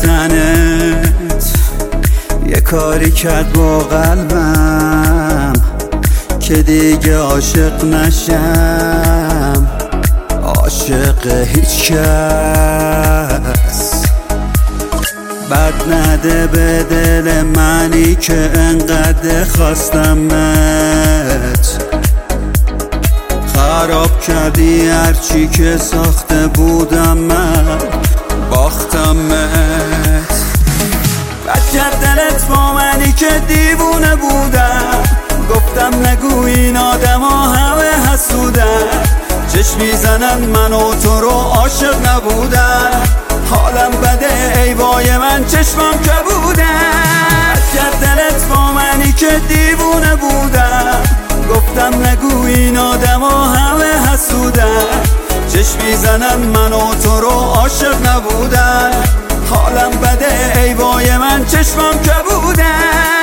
رفتنت یه کاری کرد با قلبم که دیگه عاشق نشم، عاشق هیچ کس. بد نده به دل منی که انقدر خواستمت، خراب کردی هرچی که ساخته بودم من، باختمت. بد کرد دلت با منی که دیوونه بودم، گفتم نگو این آدم ها همه حسودن، چشم میزنن من و تو رو عاشق نبودن، حالم بده ای وای من چشمم کبودن. بد کرد دلت با منی که دیوونه بودم، گفتم نگو این آدم ها همه حسودن، چشم میزنن من و تو رو عاشق نبودن، حالم بده ای وای من چشمم کبودن.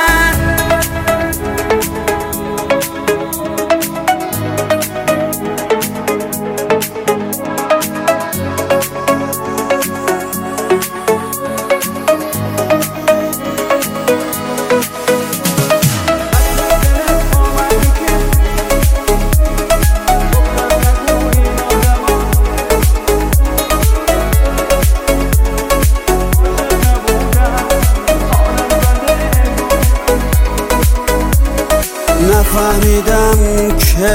نفهمیدم که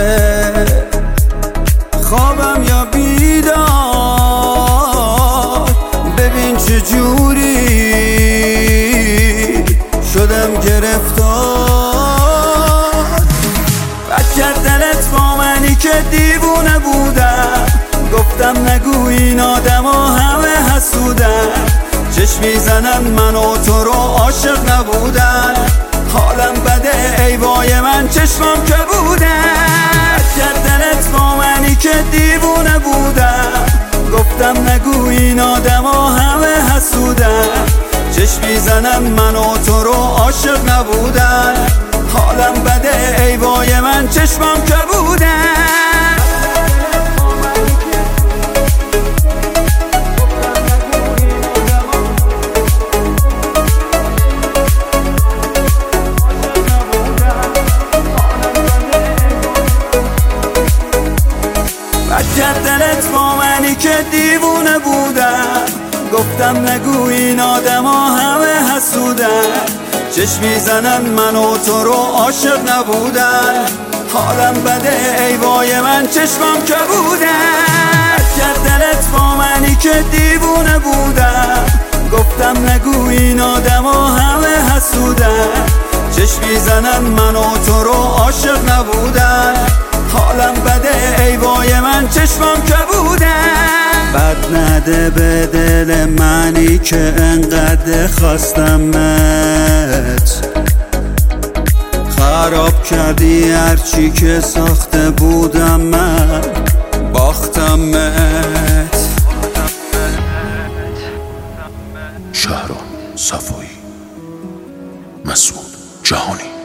خوابم یا بیدار، ببین چجوری شدم گرفتار. بد کرد دلت با منی که دیوونه بودم، گفتم نگو این آدم ها همه حسودن، چشم میزنن من و تو رو عاشق نبودن، حالم بده ای وای من چشمم کبودن. بد کرد دلت با منی که دیوونه بودم، گفتم نگو این آدم ها همه حسودن، چشم میزنن من و تو رو عاشق نبودن، حالم بده ای وای من چشمم کبودن. بد کرد دلت با منی که دیوونه بودم، گفتم نگو این آدم ها همه حسودن، چشم میزنن من و تو رو عاشق نبودن، حالم بده ای وای من چشمم کبودن. بد کرد دلت با منی که دیوونه بودم، گفتم نگو این آدم ها همه حسودن، چشم میزنن من و تو رو عاشق نبودن، حالم بده ای وای من چشمم کبودن. بد نده به دل منی که انقدر خواستمت، خراب کردی هرچی که ساخته بودم من، باختمت. شهرام صفایی، مسعود جهانی.